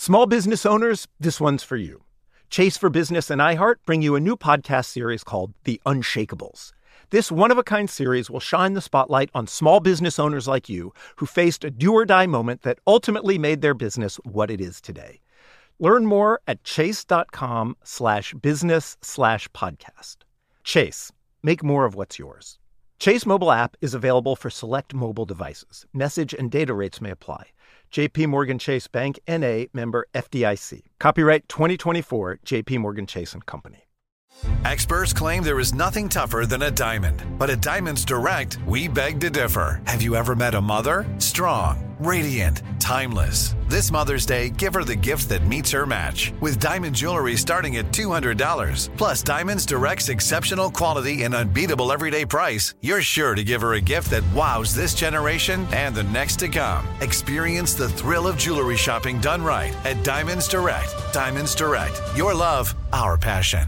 Small business owners, this one's for you. Chase for Business and iHeart bring you a new podcast series called The Unshakables. This one-of-a-kind series will shine the spotlight on small business owners like you who faced a do-or-die moment that ultimately made their business what it is today. Learn more at chase.com/business/podcast. Chase, make more of what's yours. Chase mobile app is available for select mobile devices. Message and data rates may apply. JP Morgan Chase Bank, N.A., member FDIC. Copyright 2024, JP Morgan Chase & Company. Experts claim there is nothing tougher than a diamond. But at Diamonds Direct, we beg to differ. Have you ever met a mother? Strong, radiant, timeless. This Mother's Day, give her the gift that meets her match. With diamond jewelry starting at $200. Plus Diamonds Direct's exceptional quality and unbeatable everyday price, you're sure to give her a gift that wows this generation and the next to come. Experience the thrill of jewelry shopping done right at Diamonds Direct. Diamonds Direct. Your love, our passion.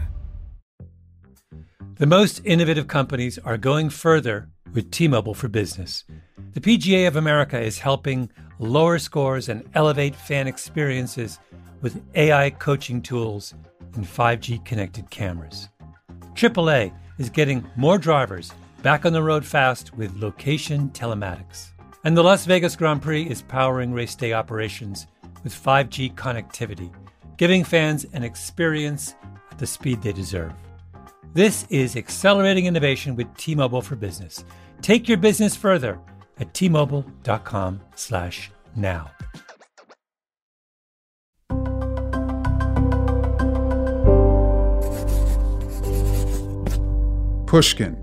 The most innovative companies are going further with T-Mobile for Business. The PGA of America is helping lower scores and elevate fan experiences with AI coaching tools and 5G connected cameras. AAA is getting more drivers back on the road fast with location telematics. And the Las Vegas Grand Prix is powering race day operations with 5G connectivity, giving fans an experience at the speed they deserve. This is accelerating innovation with T-Mobile for Business. Take your business further at T-Mobile.com/now. Pushkin.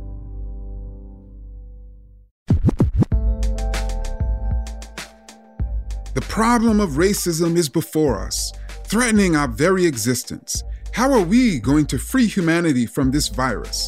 The problem of racism is before us, threatening our very existence. How are we going to free humanity from this virus?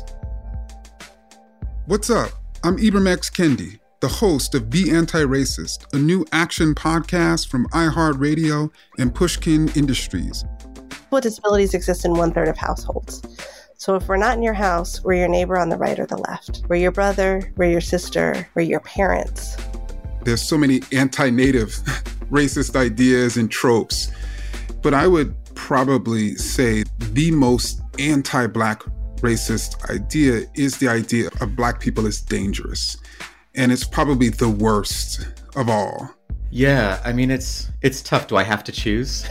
What's up? I'm Ibram X. Kendi, the host of Be Anti-Racist, a new action podcast from iHeartRadio and Pushkin Industries. People with disabilities exist in 1/3 of households. So if we're not in your house, we're your neighbor on the right or the left. We're your brother, we're your sister, we're your parents. There's so many anti-native racist ideas and tropes, but I would probably say the most anti-Black racist idea is the idea of Black people as dangerous. And it's probably the worst of all. Yeah, I mean, it's tough. Do I have to choose?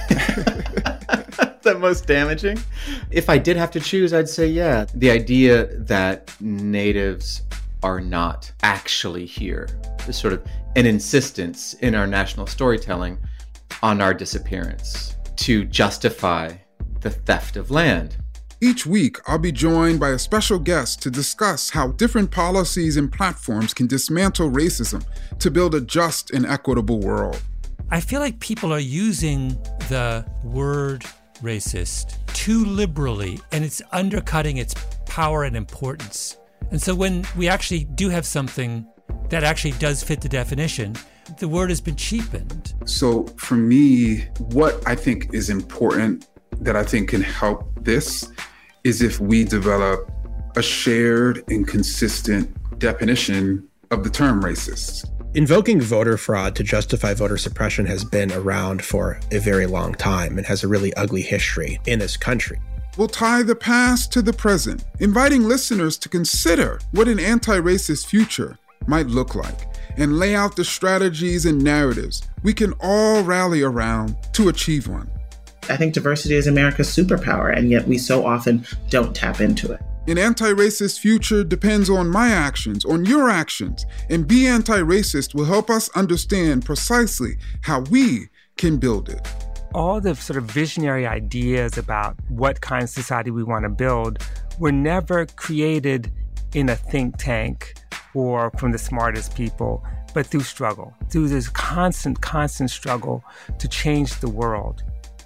The most damaging? If I did have to choose, I'd say, yeah. The idea that natives are not actually here is sort of an insistence in our national storytelling on our disappearance to justify the theft of land. Each week, I'll be joined by a special guest to discuss how different policies and platforms can dismantle racism to build a just and equitable world. I feel like people are using the word racist too liberally, and it's undercutting its power and importance. And so when we actually do have something that actually does fit the definition, the word has been cheapened. So for me, what I think is important that I think can help this is if we develop a shared and consistent definition of the term racist. Invoking voter fraud to justify voter suppression has been around for a very long time and has a really ugly history in this country. We'll tie the past to the present, inviting listeners to consider what an anti-racist future might look like and lay out the strategies and narratives we can all rally around to achieve one. I think diversity is America's superpower, and yet we so often don't tap into it. An anti-racist future depends on my actions, on your actions, and Be Anti-Racist will help us understand precisely how we can build it. All the sort of visionary ideas about what kind of society we want to build were never created in a think tank or from the smartest people, but through struggle, through this constant struggle to change the world.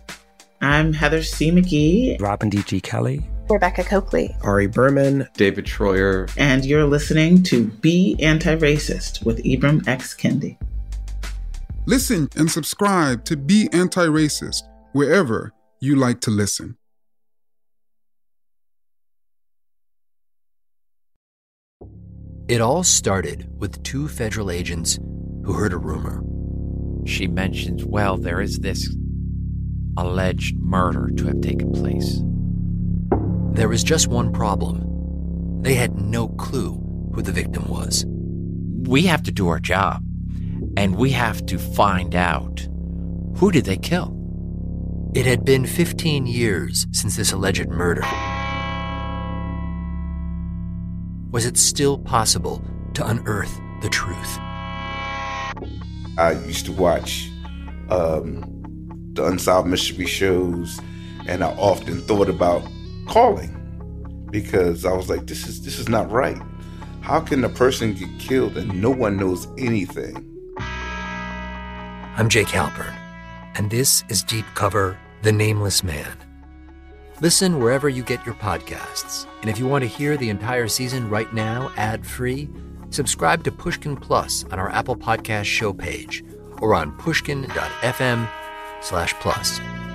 I'm Heather C. McGee. Robin D.G. Kelly. Rebecca Coakley. Ari Berman. David Troyer. And you're listening to Be Anti-Racist with Ibram X. Kendi. Listen and subscribe to Be Anti-Racist wherever you like to listen. It all started with two federal agents who heard a rumor. She mentions, well, there is this alleged murder to have taken place. There was just one problem. They had no clue who the victim was. We have to do our job, and we have to find out, who did they kill? It had been 15 years since this alleged murder. Was it still possible to unearth the truth? I used to watch the Unsolved Mystery shows, and I often thought about calling because I was like, this is not right. How can a person get killed and no one knows anything? I'm Jake Halpern, and this is Deep Cover: The Nameless Man. Listen wherever you get your podcasts. And if you want to hear the entire season right now, ad-free, subscribe to Pushkin Plus on our Apple Podcast show page or on pushkin.fm/plus.